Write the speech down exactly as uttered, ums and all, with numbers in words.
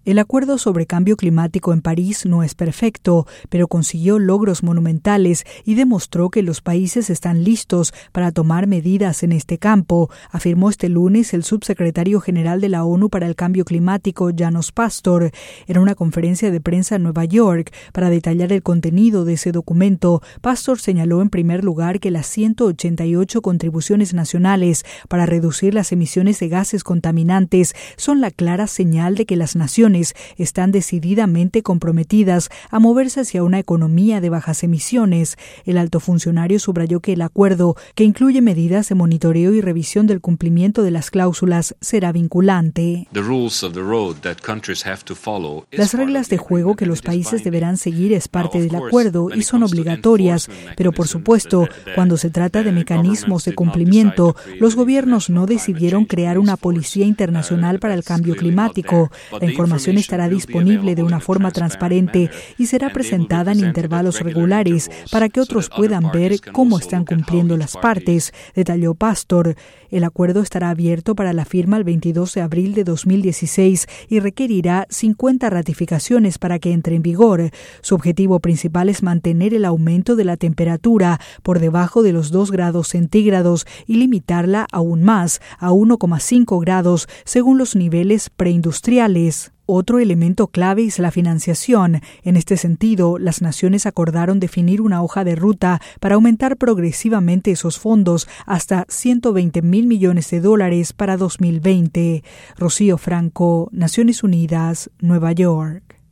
El acuerdo sobre cambio climático en París no es perfecto, pero consiguió logros monumentales y demostró que los países están listos para tomar medidas en este campo, afirmó este lunes el subsecretario general de la ONU para el Cambio Climático, János Pastor, en una conferencia de prensa en Nueva York. Para detallar el contenido de ese documento, Pastor señaló en primer lugar que las ciento ochenta y ocho contribuciones nacionales para reducir las emisiones de gases contaminantes son la clara señal de que las naciones están decididamente comprometidas a moverse hacia una economía de bajas emisiones. El alto funcionario subrayó que el acuerdo, que incluye medidas de monitoreo y revisión del cumplimiento de las cláusulas, será vinculante. Las reglas de juego que los países deberán seguir es parte del acuerdo y son obligatorias, pero por supuesto, cuando se trata de mecanismos de cumplimiento, los gobiernos no decidieron crear una policía internacional para el cambio climático. La información estará disponible de una forma transparente y será presentada en intervalos regulares para que otros puedan ver cómo están cumpliendo las partes, detalló Pastor. El acuerdo estará abierto para la firma el veintidós de abril de dos mil dieciséis y requerirá cincuenta ratificaciones para que entre en vigor. Su objetivo principal es mantener el aumento de la temperatura por debajo de los dos grados centígrados y limitarla aún más, a uno coma cinco grados, según los niveles preindustriales. Otro elemento clave es la financiación. En este sentido, las naciones acordaron definir una hoja de ruta para aumentar progresivamente esos fondos hasta ciento veinte mil millones de dólares para dos mil veinte. Rocío Franco, Naciones Unidas, Nueva York.